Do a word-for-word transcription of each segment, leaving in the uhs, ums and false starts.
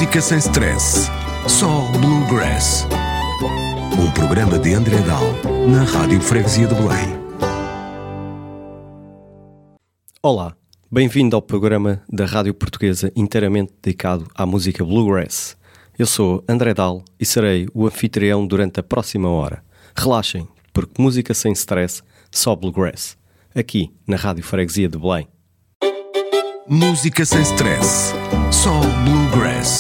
Música sem stress, só Bluegrass. Um programa de André Dal, na Rádio Freguesia de Belém. Olá, bem-vindo ao programa da Rádio Portuguesa inteiramente dedicado à música Bluegrass. Eu sou André Dal e serei o anfitrião durante a próxima hora. Relaxem, porque música sem stress, só Bluegrass. Aqui, na Rádio Freguesia de Belém. Música sem stress, só Bluegrass.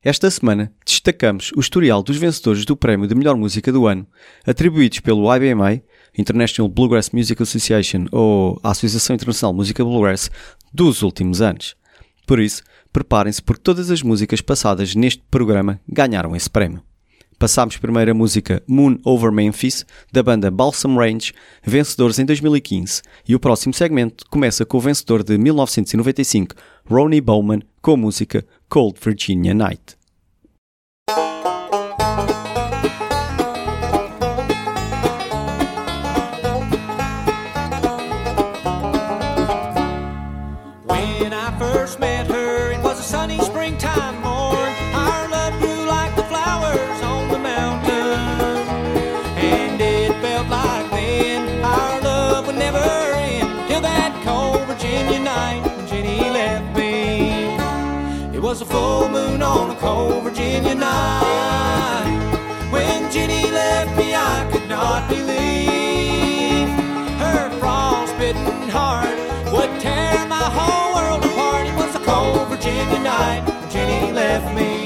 Esta semana destacamos o historial dos vencedores do Prémio de Melhor Música do Ano, atribuídos pelo I B M A, International Bluegrass Music Association, ou a Associação Internacional de Música Bluegrass, dos últimos anos. Por isso, preparem-se porque todas as músicas passadas neste programa ganharam esse prémio. Passámos primeiro a música Moon Over Memphis, da banda Balsam Range, vencedores em dois mil e quinze, e o próximo segmento começa com o vencedor de mil novecentos e noventa e cinco, Ronnie Bowman, com a música Cold Virginia Night. When I first met her, it was a sunny springtime morn. Our love grew like the flowers on the mountain, and it felt like then our love would never end, till that cold Virginia night when Jenny left me. It was a full moon on a cold Virginia night. When Jenny left me, I could not believe her frost-bitten heart would tear my whole world apart. It was a cold Virginia night when Jenny left me.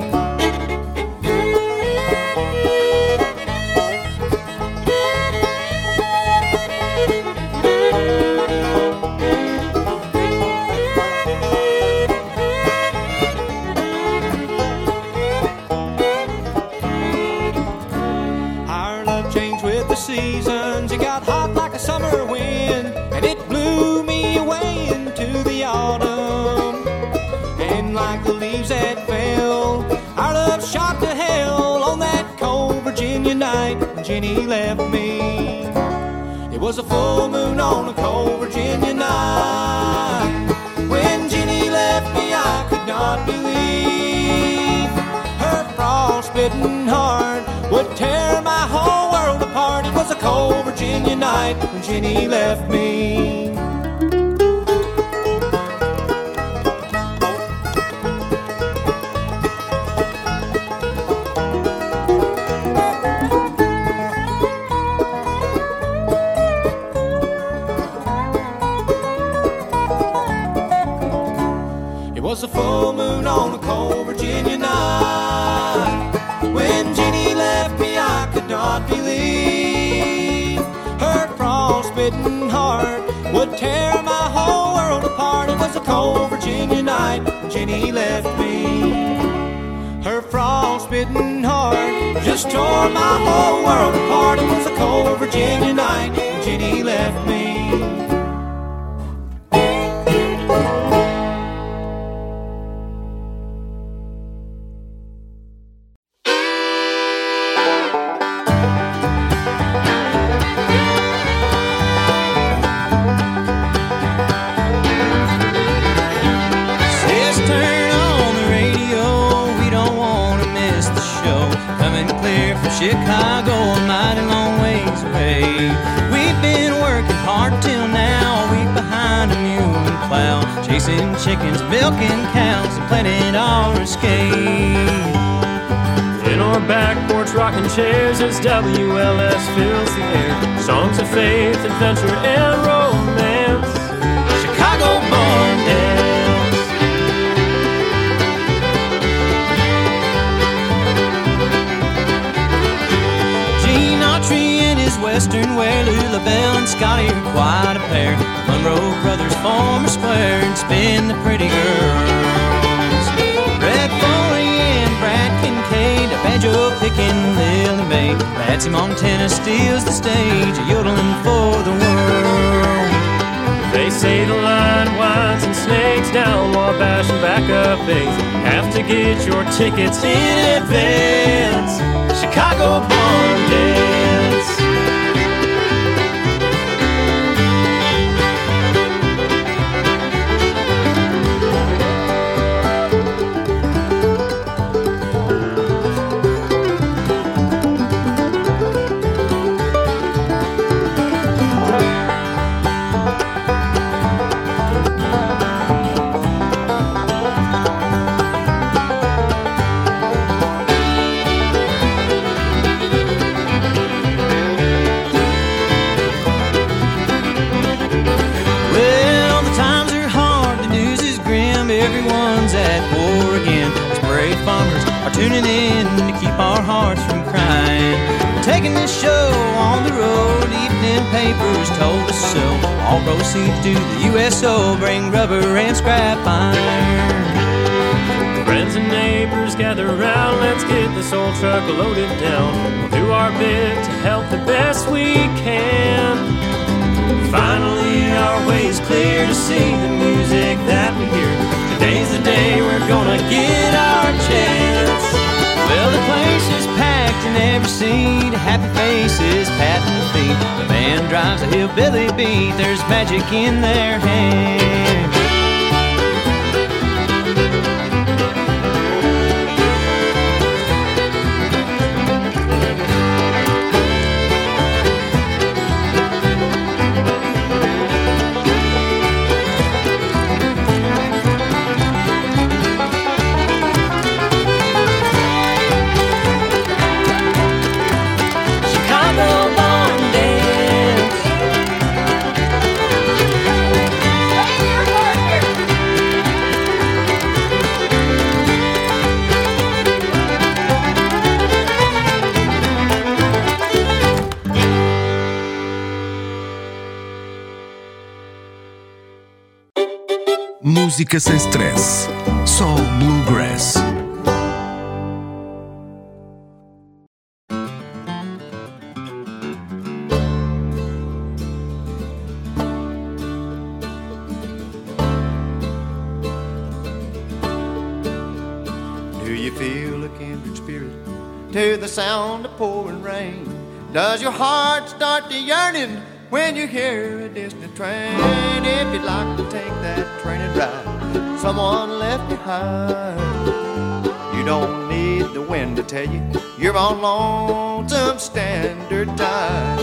Our love changed with the seasons. It got hot like a summer wind, and it blew me away into the autumn. And like the leaves that fell, our love shot to hell on that cold Virginia night when Jenny left me. It was a full moon on a cold Virginia night. When Jenny left me, I could not believe her frost-bitten heart would tear my whole world apart. It was a cold Virginia night when Jenny left me. It was a full moon on a cold Virginia night. When Jenny left me, I could not believe her frost-bitten heart would tear my whole world apart. It was a cold Virginia night when Jenny left me. Her frost-bitten heart just tore my whole world apart. It was a cold Virginia night when Jenny left me. Says turn on the radio, we don't want to miss the show. Coming clear from Chicago, a mighty long ways away. We've been working hard till now, a week behind a mule and plow, chasing chickens, milking cows, and planning our escape. In our back porch rocking chairs as W L S fills the air. Songs of faith, adventure, and romance. Chicago born dance. Gene Autry and his western wear, Lou LaBelle and Scotty are quite a pair. Monroe Brothers form a square and spin the pretty girls. Red Foley and Brad Kincaid, a banjo picking Lily Mae. Patsy Montana steals the stage, yodeling for the world. They say the line winds and snakes down Wabash and back up eighth. Have to get your tickets in advance. Chicago born dance. tuning in to keep our hearts from crying. Taking this show on the road, evening papers told us so. All proceeds to the U S O bring rubber and scrap iron. Friends and neighbors gather around, let's get this old truck loaded down. We'll do our bit to help the best we can. Finally our way's clear to see the music that we hear. Today's the day we're gonna get our chance. Well, the place is packed in every seat, happy faces patting the feet. The band drives a hillbilly beat, there's magic in their hands. Música sem stress, só Bluegrass. Do you feel a kindred spirit to the sound of pouring rain? Does your heart start to yearning when you hear a distant train? If you'd like to take that train and ride someone left behind, you don't need the wind to tell you you're on Lonesome Standard Time.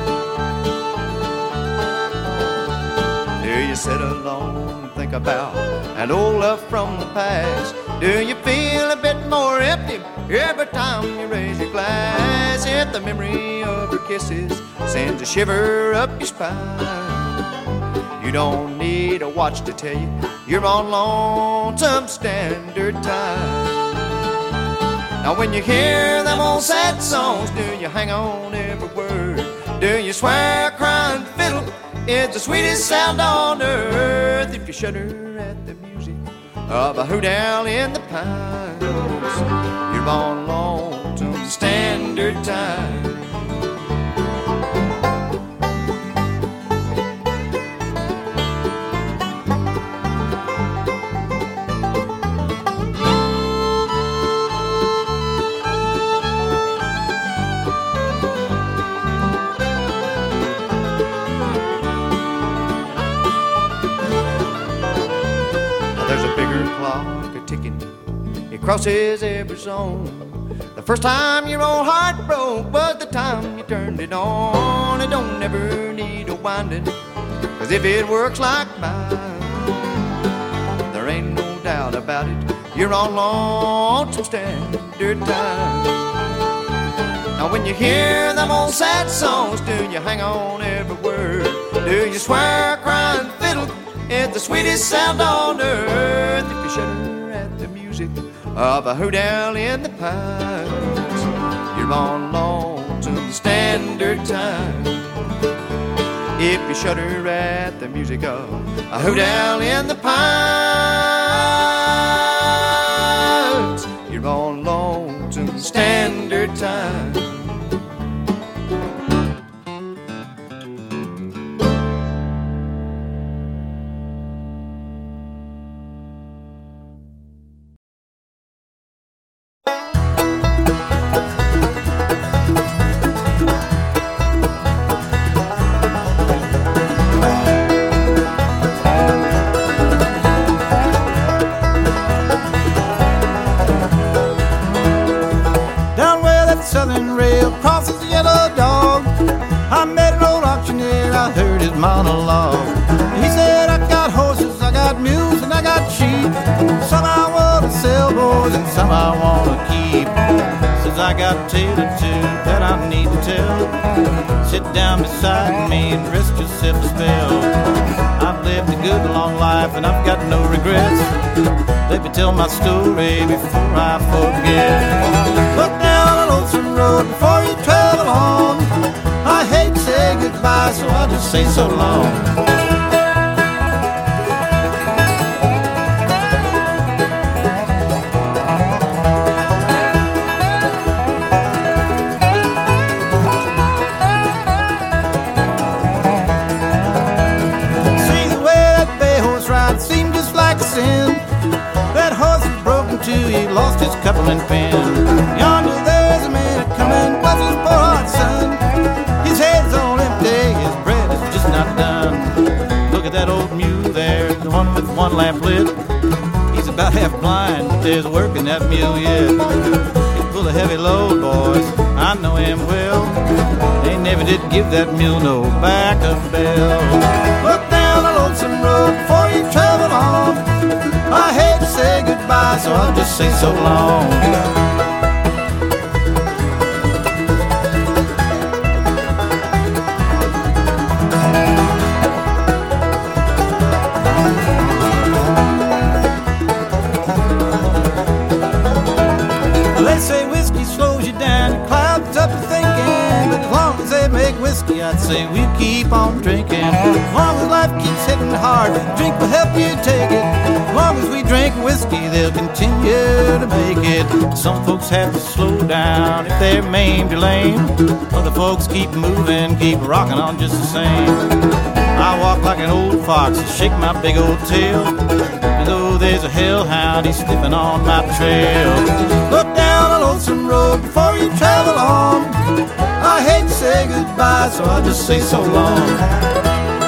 Do you sit alone and think about an old love from the past? Do you feel a bit more empty every time you raise your glass? If the memory of her kisses sends a shiver up your spine, you don't need a watch to tell you you're on Lonesome Standard Time. Now when you hear them old sad songs, do you hang on every word? Do you swear a crying fiddle is the sweetest sound on earth? If you shudder at the music of a hoot-owl in the pines, you're on Lonesome Standard Time. Crosses every zone. The first time your old heart broke was the time you turned it on. It don't never need a winding, cause if it works like mine, there ain't no doubt about it, you're on Lonesome Standard Time. Now when you hear them old sad songs, do you hang on every word? Do you swear a crying fiddle is the sweetest sound on earth? If you shudder at the music of a hoot-owl in the pines, you're on Lonesome Standard Time. If you shudder at the music of a hoot-owl in the pines, you're on Lonesome Standard Time. Monologue. He said, I got horses, I got mules, and I got sheep. Some I want to sell, boys, and some I want to keep. Says I got a tale or two that I need to tell. Sit down beside me and rest yourself a spell. I've lived a good long life and I've got no regrets. Let me tell my story before I forget. Look down a lonesome road before you travel on. I hate to say goodbye, so I'll just say so long. That horse is broken too, he lost his coupling pin. Yonder there's a man coming, bless his poor heart, son. His head's all empty, his bread is just not done. Look at that old mule there, the one with one lamp lit. He's about half blind, but there's work in that mule yet. He'll pull a heavy load, boys, I know him well. They never did give that mule no backup bell. Look down the lonesome road before you travel on. I hate to say goodbye, so I'll just say so long. They say whiskey slows you down, it clouds up your thinking. But as long as they make whiskey, I'd say we'll keep on drinking. As long as life keeps hitting hard, drink will help you take it. As long as we drink whiskey, they'll continue to make it. Some folks have to slow down if they're maimed or lame. Other folks keep moving, keep rocking on just the same. I walk like an old fox and shake my big old tail. And though there's a hellhound, he's sniffing on my trail. Look down a lonesome road before you travel on. I hate to say goodbye, so I'll just say so long.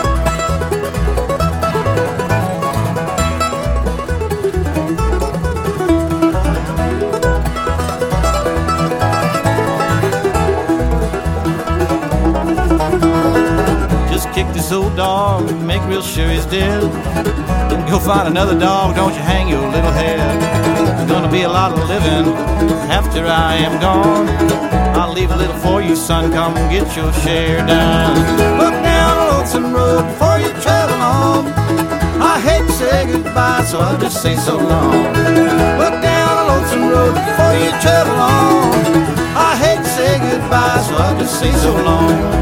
Kick this old dog and make real sure he's dead. Then go find another dog, don't you hang your little head. There's gonna be a lot of living after I am gone. I'll leave a little for you, son, come and get your share done. Look down a lonesome road before you travel on. I hate to say goodbye, so I'll just say so long. Look down a lonesome road before you travel on. I hate to say goodbye, so I'll just say so long.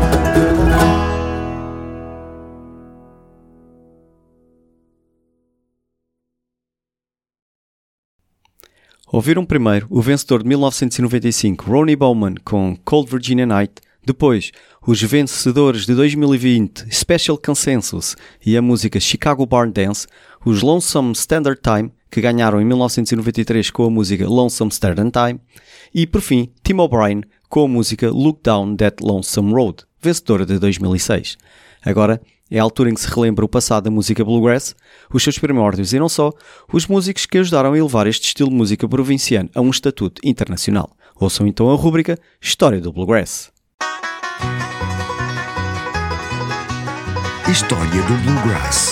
Ouviram primeiro o vencedor de mil novecentos e noventa e cinco, Ronnie Bowman, com Cold Virginia Night. Depois, os vencedores de dois mil e vinte, Special Consensus e a música Chicago Barn Dance, os Lonesome Standard Time, que ganharam em mil novecentos e noventa e três com a música Lonesome Standard Time, e por fim, Tim O'Brien com a música Look Down That Lonesome Road, vencedora de dois mil e seis. Agora, é a altura em que se relembra o passado da música bluegrass, os seus primórdios e não só, os músicos que ajudaram a elevar este estilo de música provinciano a um estatuto internacional. Ouçam então a rúbrica História do Bluegrass. História do Bluegrass.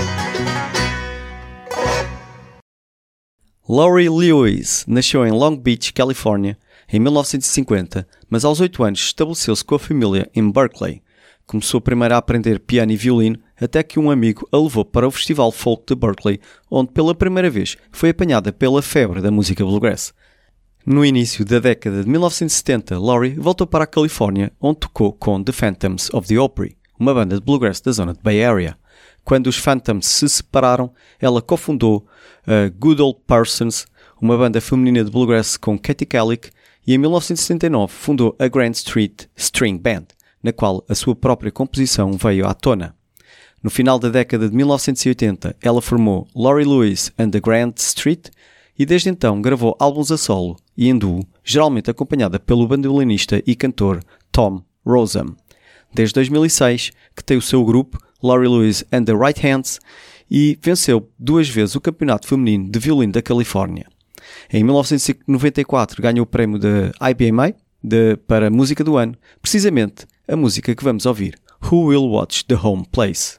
Laurie Lewis nasceu em Long Beach, Califórnia, em mil novecentos e cinquenta, mas aos oito anos estabeleceu-se com a família em Berkeley. Começou primeiro a aprender piano e violino até que um amigo a levou para o Festival Folk de Berkeley, onde pela primeira vez foi apanhada pela febre da música bluegrass. No início da década de mil novecentos e setenta, Laurie voltou para a Califórnia, onde tocou com The Phantoms of the Opry, uma banda de bluegrass da zona de Bay Area. Quando os Phantoms se separaram, ela cofundou a Good Old Persons, uma banda feminina de bluegrass com Katie Kellick, e em mil novecentos e setenta e nove fundou a Grand Street String Band, na qual a sua própria composição veio à tona. No final da década de mil novecentos e oitenta, ela formou Laurie Lewis and the Grand Street e desde então gravou álbuns a solo e em duo, geralmente acompanhada pelo bandolinista e cantor Tom Rosam. Desde dois mil e seis, que tem o seu grupo, Laurie Lewis and the Right Hands, e venceu duas vezes o Campeonato Feminino de Violino da Califórnia. Em mil novecentos e noventa e quatro ganhou o prémio da I B M A de, para Música do Ano, precisamente a música que vamos ouvir, Who Will Watch the Home Place?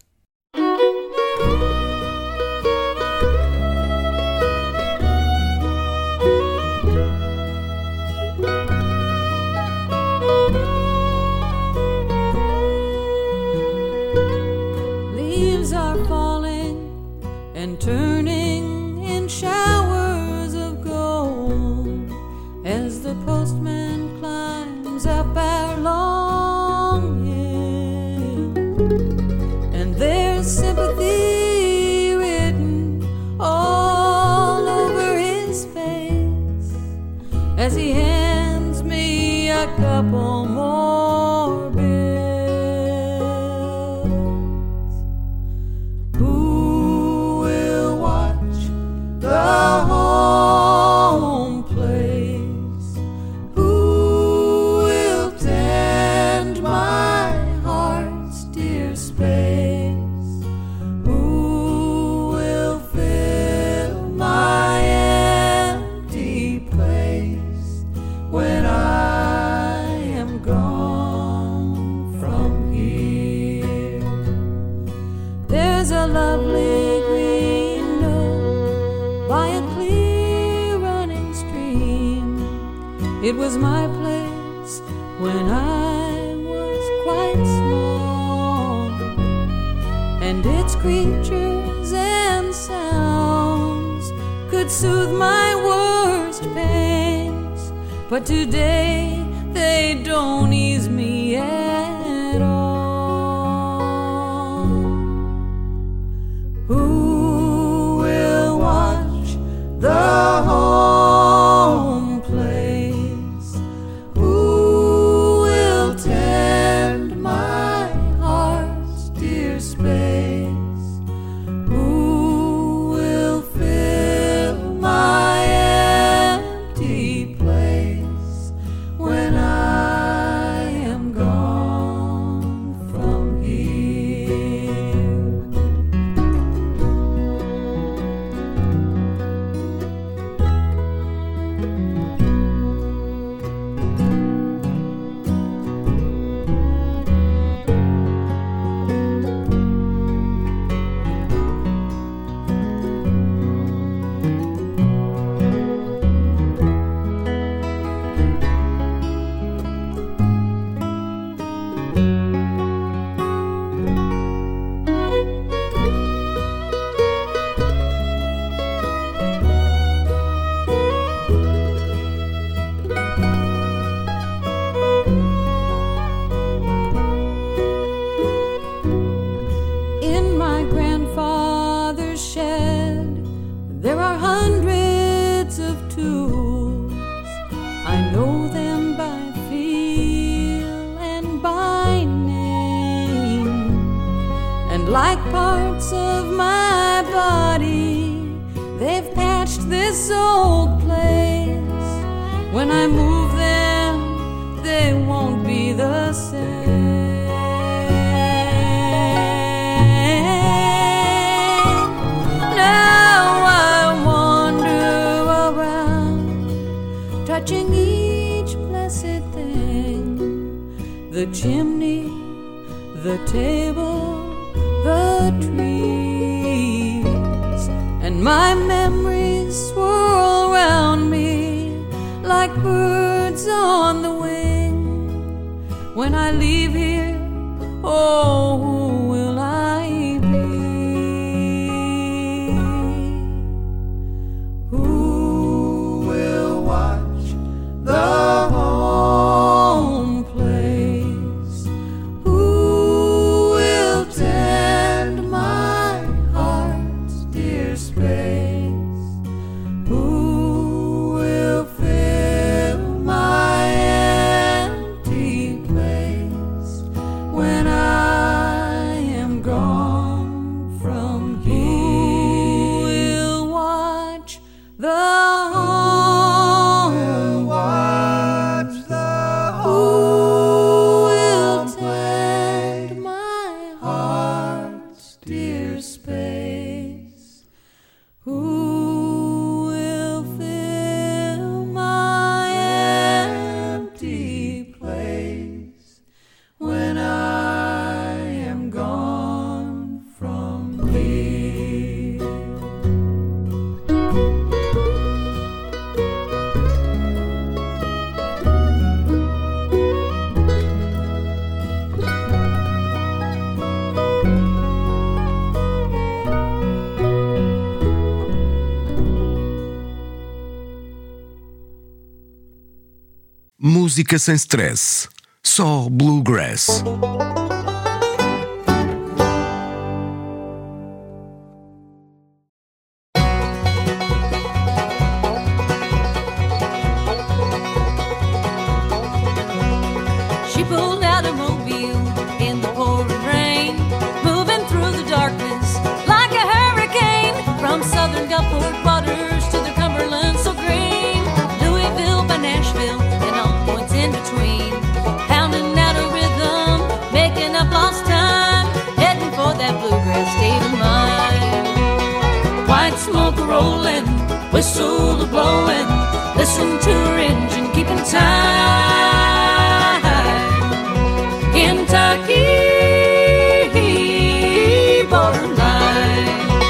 Leaves are falling a couple more bills. Who will watch the home place? Who will tend my heart's dear space? Who will fill my empty place when I am gone from here? There's a lovely green nook by a clear running stream. It was my place when I was quite small, and its creatures and sounds could soothe my worst pains. But today they don't ease me at all. Who will watch the home place? Who will tend my heart's dear space? Who will fill my empty place when I am gone from here? In my grandfather's shed, there are hundreds of tools. I know them by feel and by name, and like parts of my body, they've patched this old place. When I move them, they won't be the same. Now I wander around, touching each blessed thing: the chimney, the table, the trees, and my memories swirl round me like birds on the wing. When I leave here, oh, who will I be? Who will watch the home place? Who will tend my heart's dear space? Who will fill my empty place when I am gone from here? Who will watch the home? Watch the Who will tend my heart's dear space? Who will fill my empty place when I am gone from here? Música sem stress. Só Bluegrass. whistle a blowing. Listen to her engine keeping time. Kentucky borderline.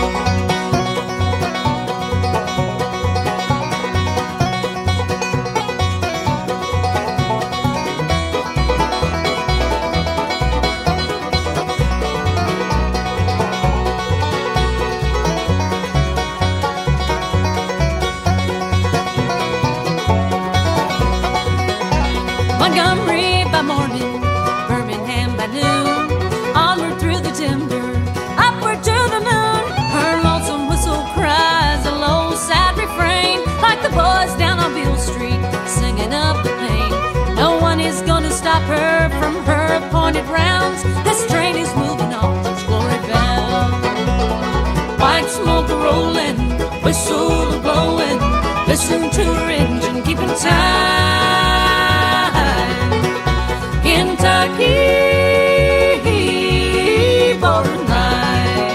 Montgomery by morning, Birmingham by noon, onward through the timber, upward to the moon. Her lonesome whistle cries a low, sad refrain, like the boys down on Beale Street, singing of the pain. No one is gonna stop her from her appointed rounds. This train is moving on to glory bound. White smoke rolling, whistle blowing. Listen to her engine keeping time. Kentucky borderline.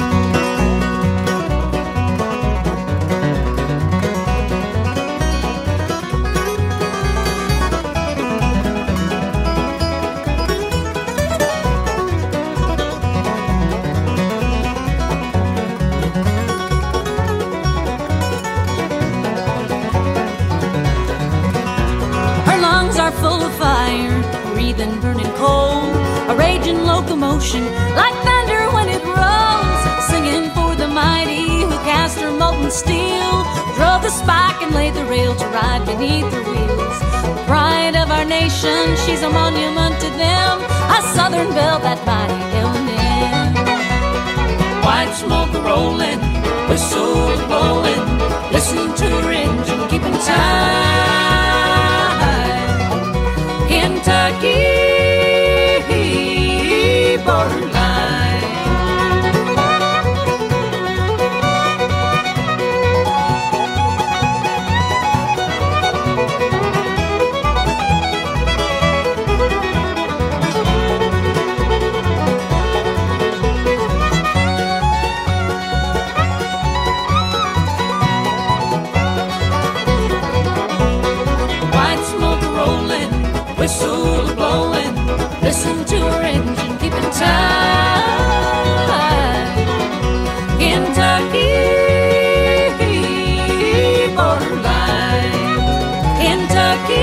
Her lungs are full of fire, breathing burning cold, a raging locomotion like thunder when it rolls, singing for the mighty who cast her molten steel, drove the spike and laid the rail to ride beneath her wheels. The pride of our nation, she's a monument to them, a southern belle, that mighty L and M. White smoke rolling, whistle blowing, listen to her engine keeping time. Kentucky borderline. White smoke rolling, whistle blowing, listen to her engine keeping time. Kentucky borderline. Kentucky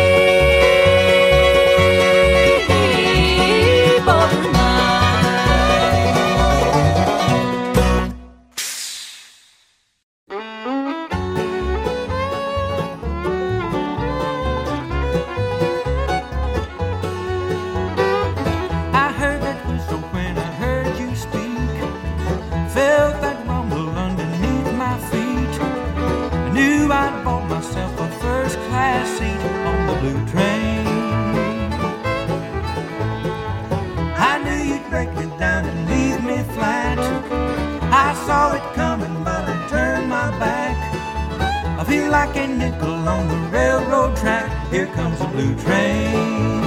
like a nickel on the railroad track. Here comes the blue train.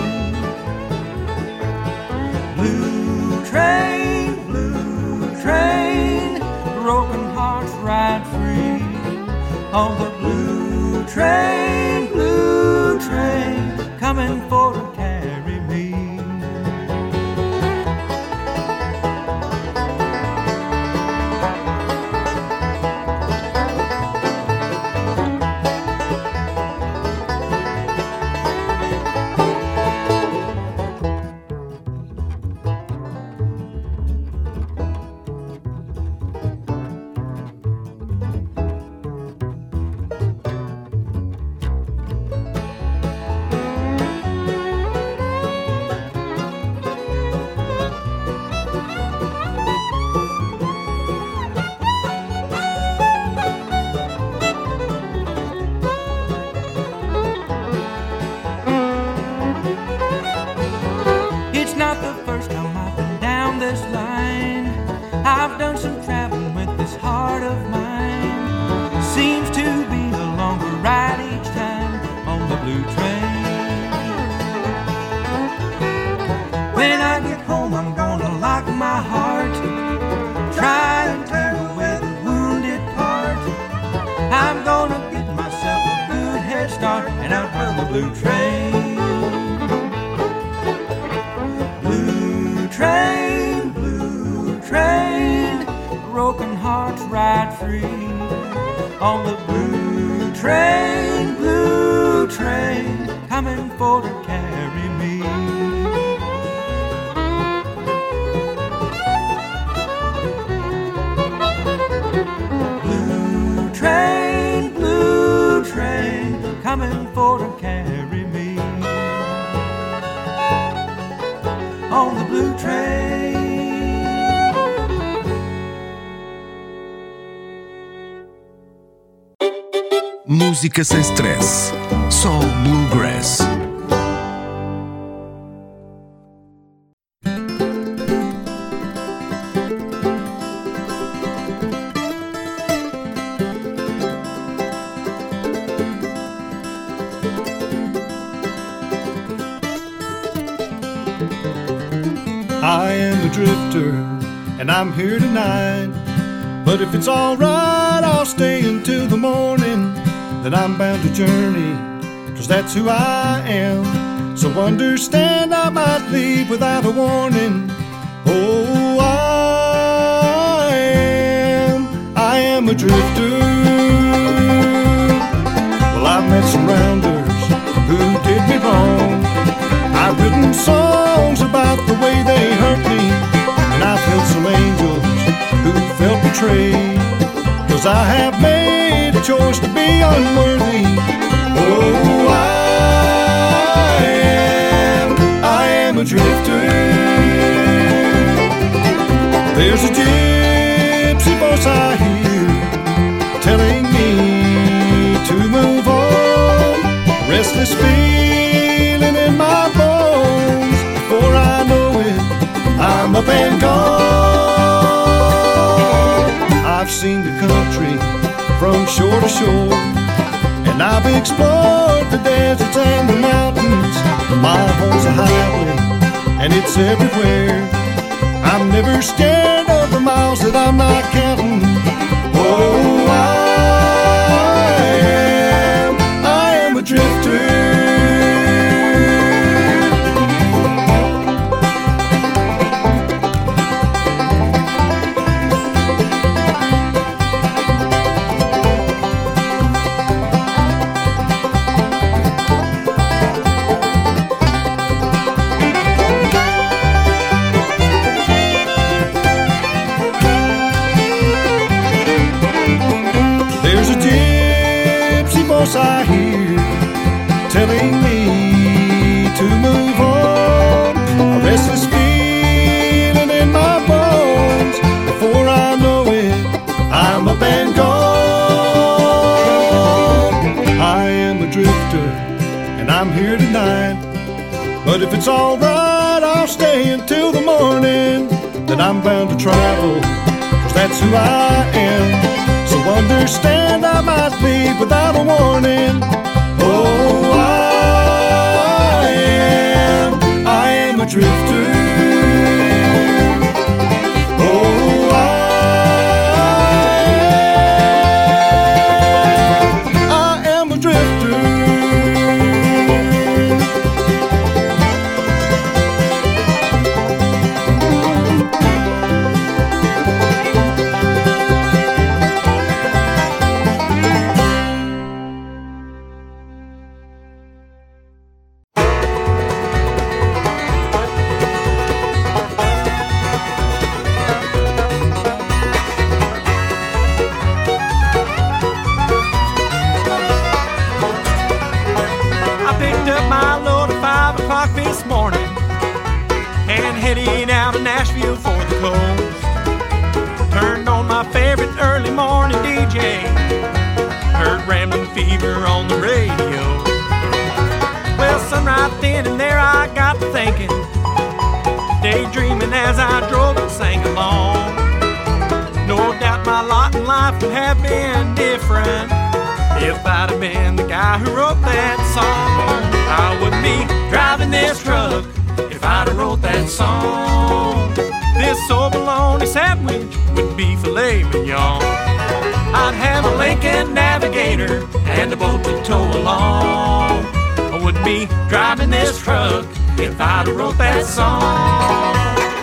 Blue train, blue train, broken hearts ride free on the blue train, blue train, coming for to carry me. blue train. Blue train, blue train, broken hearts ride free on the blue train, blue train, coming for to carry me. Blue train, blue train, coming for to carry me on the blue train. Música sem stress, só bluegrass. I am a drifter, and I'm here tonight. But if it's alright, I'll stay until the morning. Then I'm bound to journey, cause that's who I am. So understand I might leave without a warning. Oh, I am, I am a drifter. Well, I've met some rounders who did me wrong. I've written songs about the way they hurt me, and I've held some angels who felt betrayed, cause I have made a choice to be unworthy. Oh, I am, I am a drifter. There's a gypsy voice I hear telling me to move on. Restless feeling in my bones. Before I know it, I'm up and gone. I've seen the country from shore to shore, and I've explored the deserts and the mountains. My home's a highway, and it's everywhere. I'm never scared of the miles that I'm not counting. Oh, I am, I am a drifter. I hear telling me to move on. A restless feeling in my bones. Before I know it, I'm up and gone. I am a drifter, and I'm here tonight. But if it's alright, I'll stay until the morning. Then I'm bound to travel, cause that's who I am. So understand I might leave without a warning. Oh, I am, I am a drifter. Oh, I am, I am a drifter. Heading out of Nashville for the coast. Turned on my favorite early morning D J. Heard Ramblin' Fever on the radio. Well, son, right then and there I got to thinking, daydreaming as I drove and sang along. No doubt my lot in life would have been different if I'd have been the guy who wrote that song. I wouldn't be driving this truck if I'd have wrote that song. This old bologna sandwich would be filet mignon. I'd have a Lincoln Navigator and a boat to tow along. would be driving this truck if I'd have wrote that song.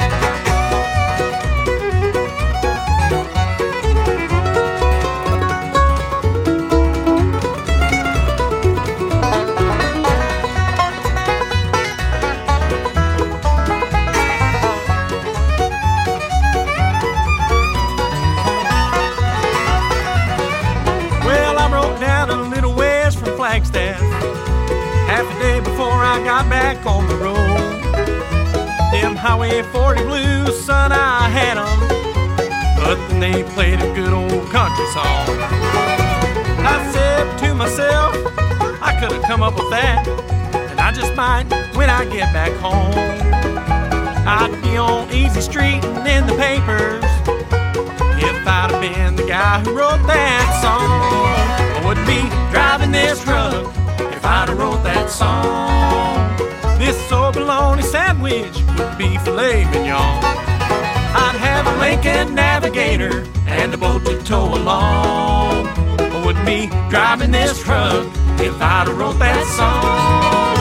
Half a day before I got back on the road. Them Highway forty blues, son, I had 'em, but then they played a good old country song. I said to myself, I could have come up with that, and I just might when I get back home. I'd be on Easy Street and in the papers if I'd have been the guy who wrote that song. I wouldn't be driving this truck if I'd have wrote that song. This old bologna sandwich would be filet mignon. I'd have a Lincoln Navigator and a boat to tow along. I wouldn't be driving this truck if I'd have wrote that song.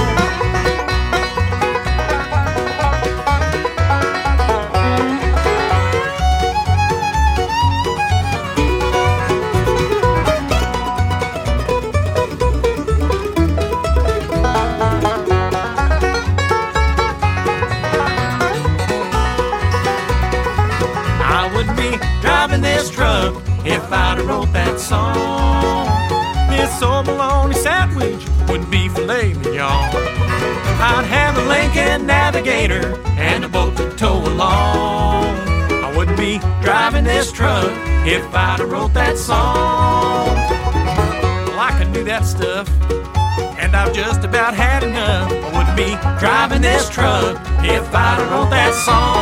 This truck if I'd have wrote that song. This old bologna sandwich would be filet mignon. I'd have a Lincoln Navigator and a boat to tow along. I wouldn't be driving this truck if I'd have wrote that song. Well, I can do that stuff, and I've just about had enough. I wouldn't be driving this truck if I'd have wrote that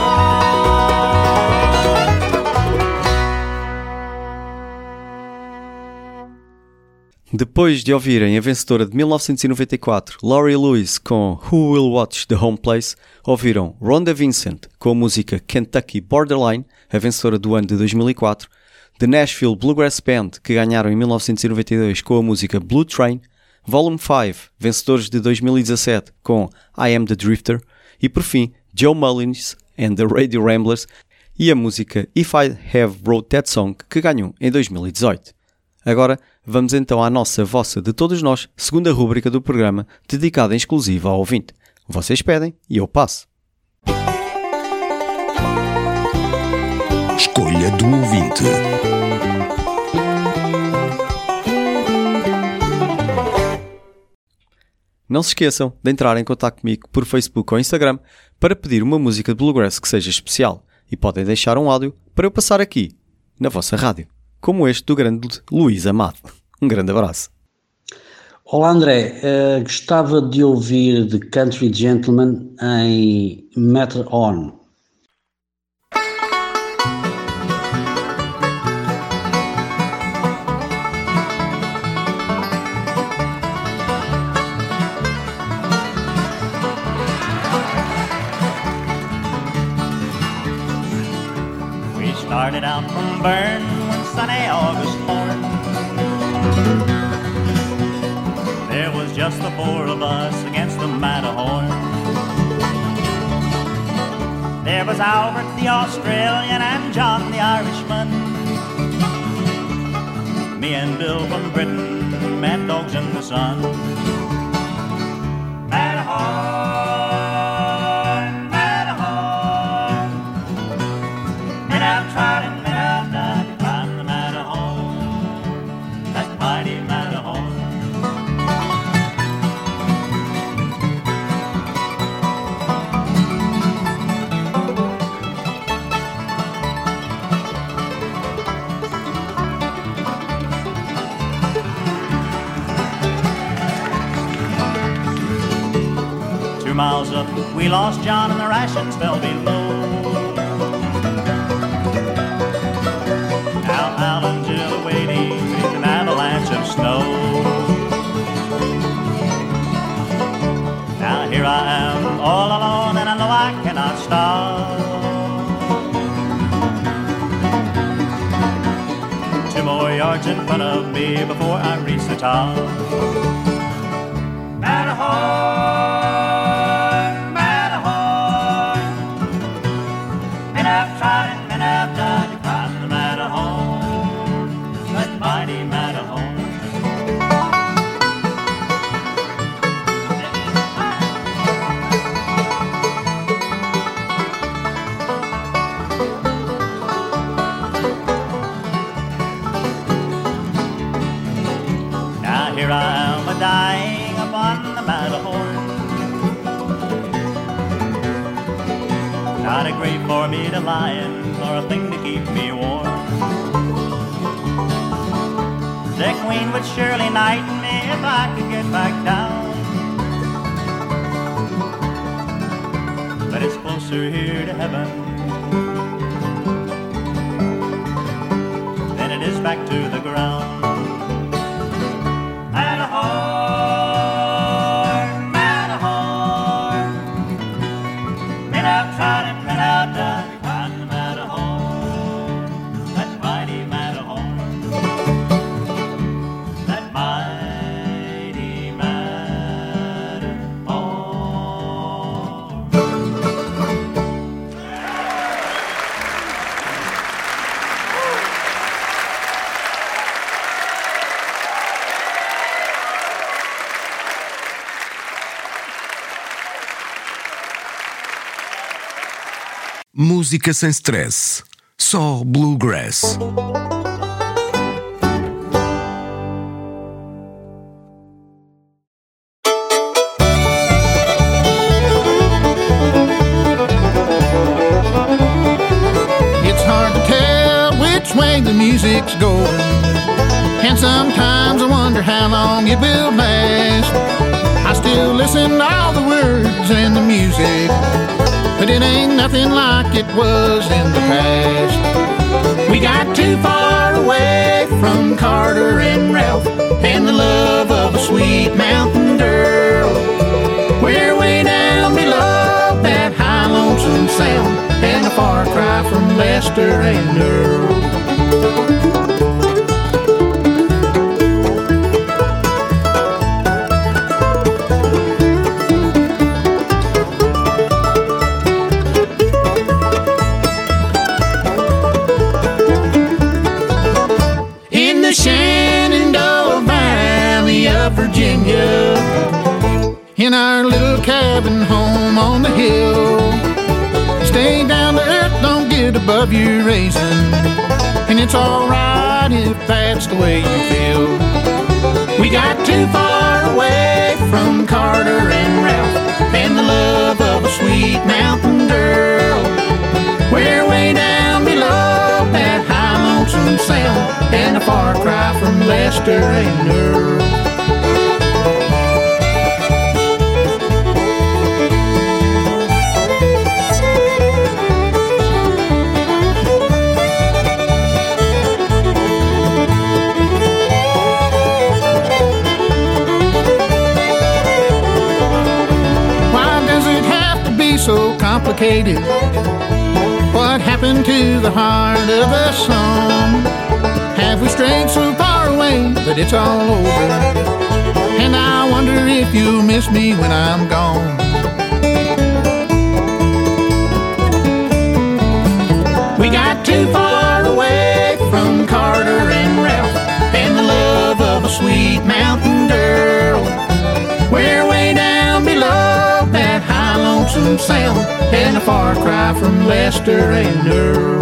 song. Depois de ouvirem a vencedora de mil novecentos e noventa e quatro, Laurie Lewis, com Who Will Watch the Home Place, ouviram Rhonda Vincent com a música Kentucky Borderline, a vencedora do ano de dois mil e quatro, The Nashville Bluegrass Band, que ganharam em mil novecentos e noventa e dois com a música Blue Train, Volume cinco, vencedores de dois mil e dezassete com I Am the Drifter, e por fim Joe Mullins and the Radio Ramblers e a música If I Have Wrote That Song, que ganhou em dois mil e dezoito. Agora vamos então à nossa, vossa, de todos nós, segunda rúbrica do programa, dedicada em exclusivo ao ouvinte. Vocês pedem e eu passo. Escolha do ouvinte. Não se esqueçam de entrar em contato comigo por Facebook ou Instagram para pedir uma música de Bluegrass que seja especial e podem deixar um áudio para eu passar aqui, na vossa rádio, como este do grande Luís Amado. Um grande abraço. Olá André, uh, gostava de ouvir The Country Gentleman em Matter On. We started out from Bern one sunny August morning. There was just the four of us against the Matterhorn. There was Albert the Australian and John the Irishman. Me and Bill from Britain, mad dogs in the sun. Matterhorn, Matterhorn. Men have tried and men have died to climb the Matterhorn. That mighty Matterhorn. Two miles up, we lost John and the rations fell below. Now Alan Jill waiting with an avalanche of snow. Now here I am all alone and I know I cannot stop. Two more yards in front of me before I reach the top. Matterhorn. Matterhorn, Matterhorn. Men have tried and men have died to climb the Matterhorn, that mighty Matterhorn. Now here I am a-dying upon the Matterhorn. Not a grave for me to lie in, nor a thing to keep me warm. The Queen would surely knight me if I could get back down. But it's closer here to heaven than it is back to the ground. Matterhorn, Matterhorn. Men have tried and men have died to climb the Matterhorn, that mighty Matterhorn, that mighty Matterhorn. Música sem stress, só bluegrass. It's hard to tell which way the music's going, and sometimes I wonder how long it will last. I still listen to all the words and the music, but it ain't nothing like it was in the past. We got too far away from Carter and Ralph and the love of a sweet mountain girl. We're way down below that high lonesome sound and a far cry from Lester and Earl. The Shenandoah Valley of Virginia, in our little cabin home on the hill. Stay down to earth, don't get above your raising, and it's alright if that's the way you feel. We got too far away from Carter and Ralph and the love of a sweet mountain girl. We're way down below that high lonesome sound and a far cry from Lester and Earl. Why does it have to be so complicated? What happened to the heart of a song? Have we strayed so far away that it's all over? And I wonder if you'll miss me when I'm gone. We got too far away from Carter and Ralph and the love of a sweet mountain girl. We're way down below that high lonesome sound and a far cry from Lester and Earl.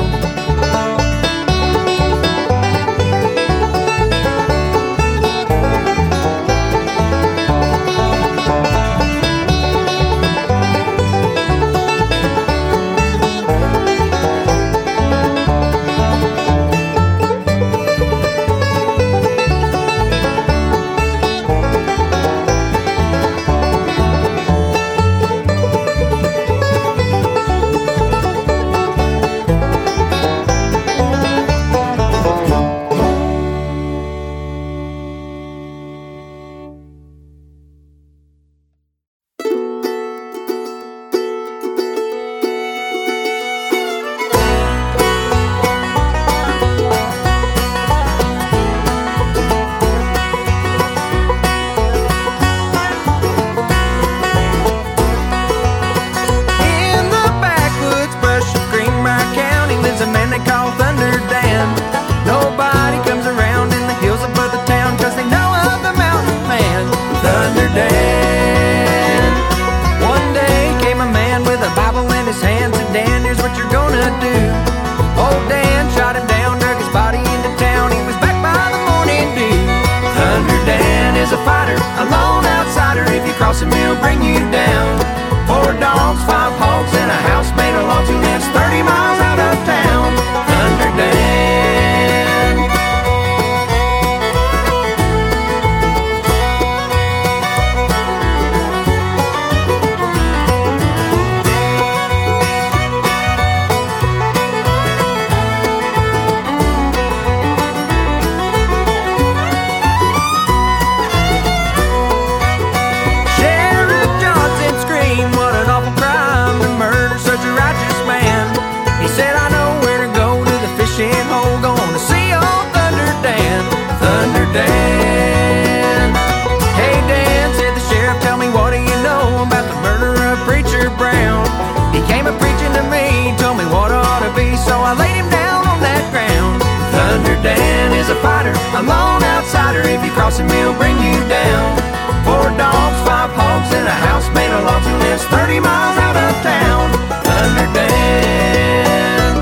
crossing me'll bring you down. Four dogs, five hogs, and a house made of logs and lives thirty miles out of town. Thunder Dan.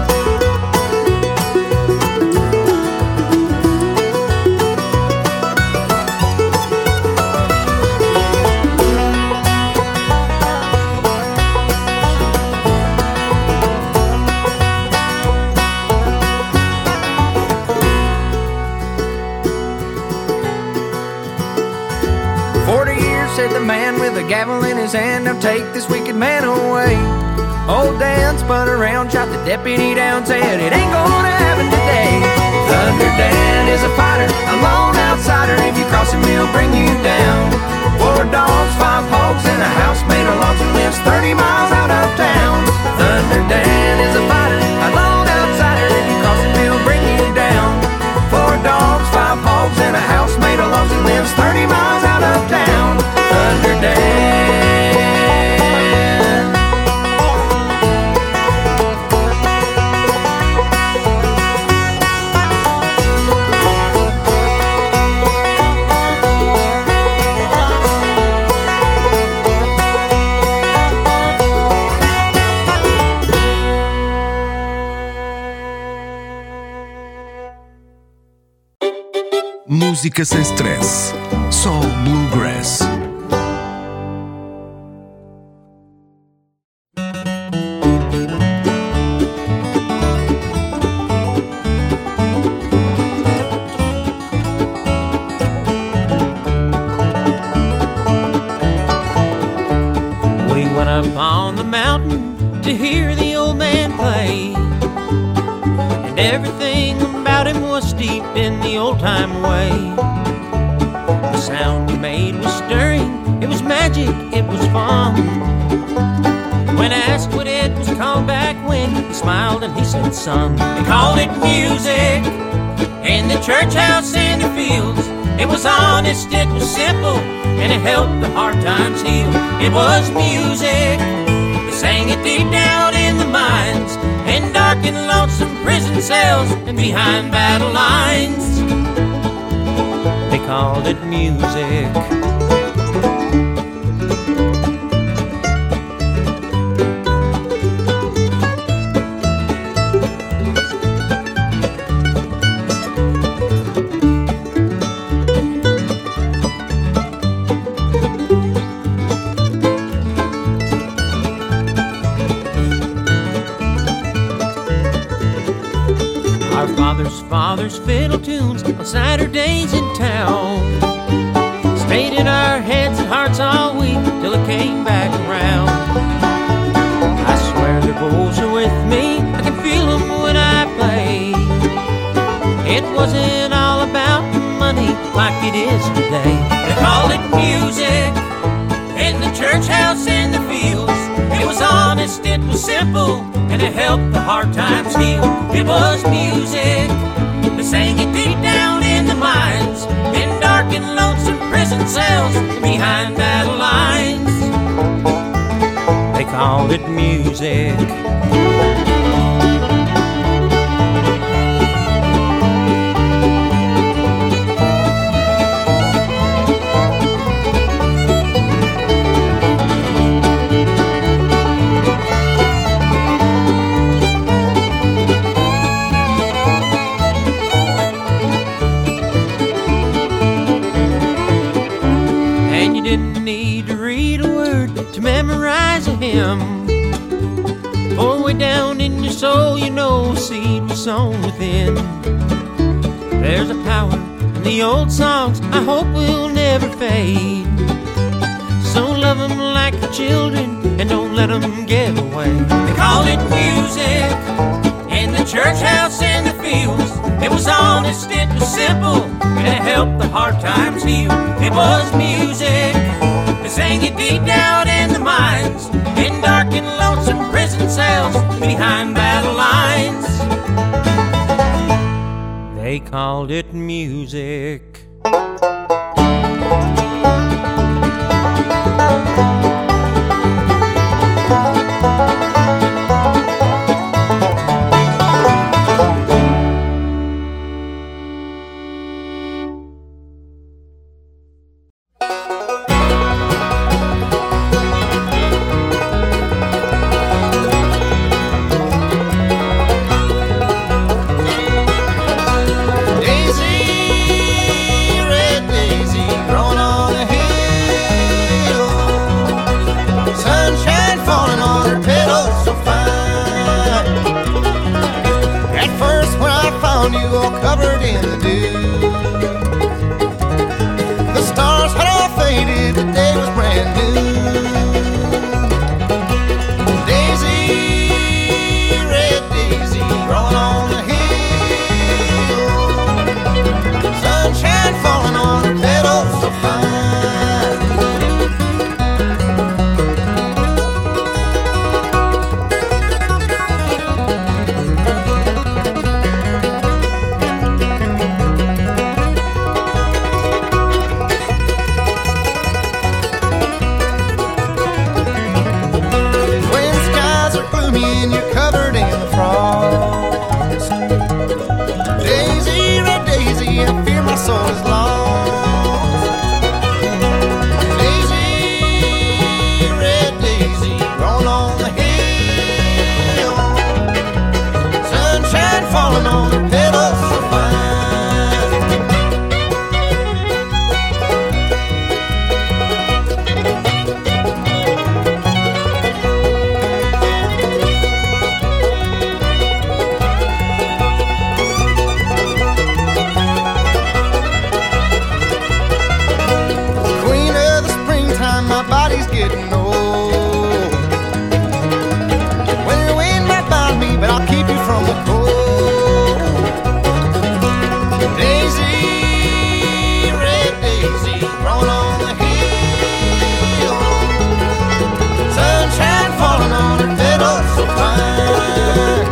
Said the man with a gavel in his hand, now take this wicked man away. Old Dan spun around, shot the deputy down, said it ain't gonna happen today. Thunder Dan is a fighter, a lone outsider. If you cross him, he'll bring you down. Four dogs, five hogs, and a house made of logs and lives thirty miles out of town. Thunder Dan is a fighter, a lone outsider. If you cross him, he'll bring you down. Four dogs, five hogs, and a house made of logs and lives thirty miles out of town. Thunder Dan. Música sem stress. Só Bluegrass. We went up on the mountain to hear the old man play, and everything about him was steeped in the old-time way. The sound he made was stirring, it was magic, it was fun. When asked what it was called back when, he smiled and he said, son, they called it music in the church house and the fields. It was honest, it was simple, and it helped the hard times heal. It was music, they sang it deep down in the mines, in dark and lonesome prison cells and behind battle lines. They called it music. Father's father's fiddle tunes on Saturdays in town stayed in our heads and hearts all week till it came back around. I swear their bows are with me, I can feel them when I play. It wasn't all about money like it is today. They called it music in the church house in the fields. It was honest, it was simple, and it helped the hard times heal. It was music, they sang it deep down in the mines, in dark and lonesome prison cells, behind battle lines. They called it music. Memorize a hymn, for way down in your soul you know a seed was sown within. There's a power in the old songs I hope will never fade. So love them like your children and don't let them get away. They call it music in the church house in the fields. It was honest, it was simple, and it helped the hard times heal. It was music, they sang it deep down in the mines, in dark and lonesome prison cells, behind battle lines. They called it music. in the dew. The stars had all faded, the day was brand new. Daisy, red daisy, growing on the hill. Sunshine falling on the petals so fine. Soul is lost. Daisy, red daisy, growing on the hill. Sunshine falling on the petals so getting old. Well, the wind might bind me, but I'll keep you from the cold. Daisy, red daisy, growing on the hill. Sunshine falling on her petals so fine.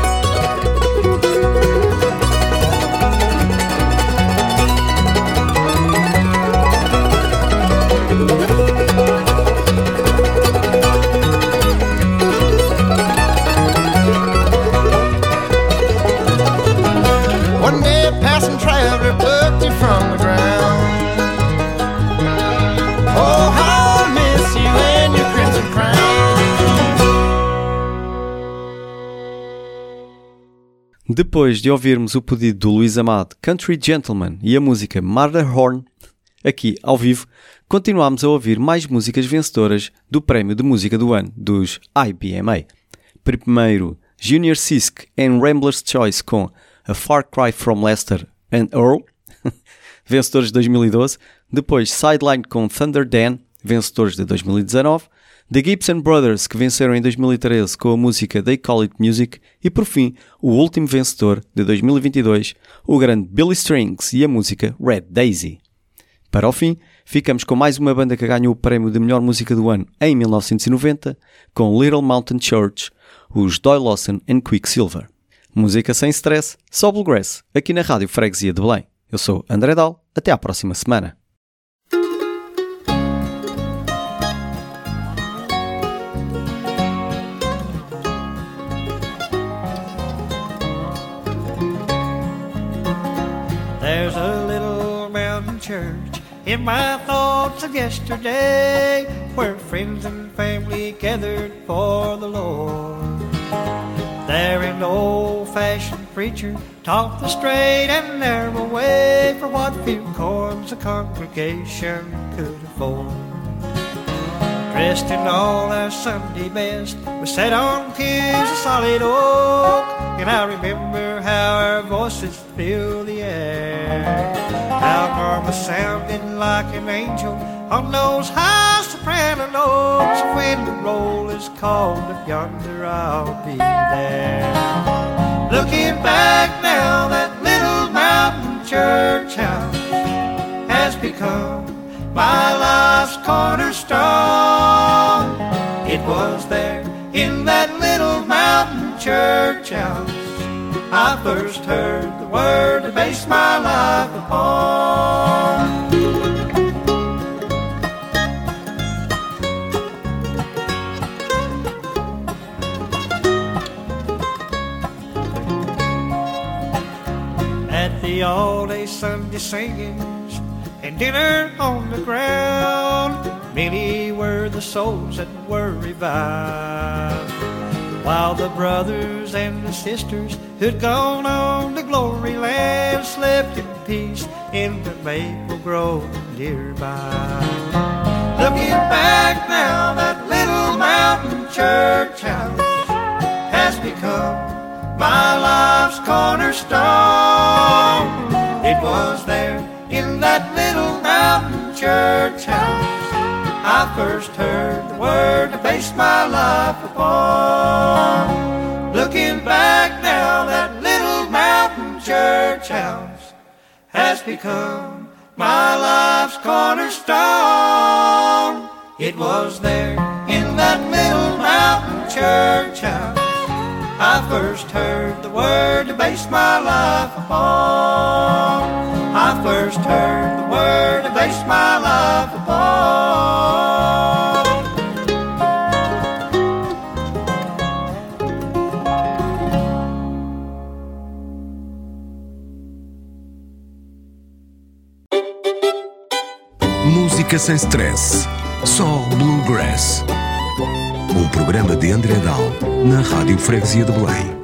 Traveler plucked you from the ground. Oh, how I miss you and your crimson crown. Depois de ouvirmos o pedido do Luís Amado, Country Gentleman, e a música Matterhorn, aqui ao vivo, continuamos a ouvir mais músicas vencedoras do Prémio de Música do Ano dos I B M A. Primeiro, Junior Sisk and Rambler's Choice com A Far Cry from Lester and Earl, vencedores de dois mil e doze. Depois Sideline com Thunder Dan, vencedores de dois mil e dezanove. The Gibson Brothers, que venceram em dois mil e treze com a música They Call It Music. E por fim, o último vencedor de dois mil e vinte e dois, o grande Billy Strings e a música Red Daisy. Para o fim, ficamos com mais uma banda que ganhou o prémio de melhor música do ano em mil novecentos e noventa, com Little Mountain Church, os Doyle Lawson and Quicksilver. Música sem stress, só Bluegrass, aqui na Rádio Freguesia de Belém. Eu sou André Dal, até à próxima semana. There's a little mountain church in my thoughts of yesterday, where friends and family gathered for the Lord. There an old-fashioned preacher taught the straight and narrow way, for what few coins the congregation could afford. Dressed in all our Sunday best, we sat on pews of solid oak, and I remember how our voices filled the air, how Norma sounded like an angel on those high soprano notes. When the roll is called up yonder, I'll be there. Looking back now, that little mountain church house has become my life's cornerstone. It was there in that little mountain church house I first heard the word to base my life upon. At the all-day Sunday singings and dinner on the ground, many were the souls that were revived, while the brothers and the sisters who'd gone on to glory land slept in peace in the maple grove nearby. Looking back now, that little mountain church house has become my life's cornerstone. It was there in that little mountain church house I first heard the word to base my life upon. Looking back now, that little mountain church house has become my life's cornerstone. It was there in that little mountain church house I first heard the word to base my life upon. I first heard the word to base my life upon. Música sem stress, só Bluegrass. Um programa de André Dal na Rádio Freguesia de Belém.